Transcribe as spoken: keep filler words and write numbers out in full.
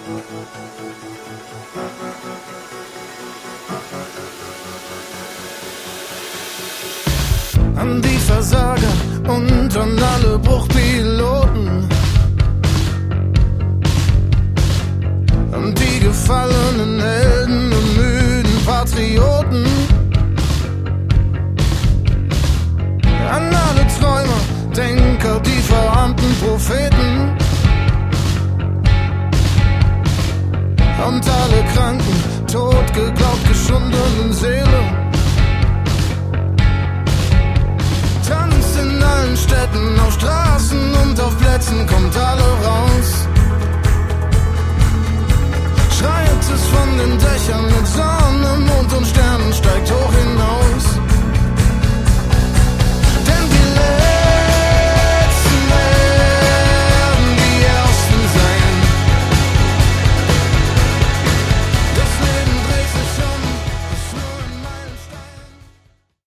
An die Versager und an alle Bruchpiloten, an die gefallenen Helden und müden Patrioten, an alle Träumer, Denker, die verarmten Propheten und alle Kranken, tot geglaubt, geschundenen Seelen. Tanzt in allen Städten, auf Straßen und auf Plätzen, kommt alle raus.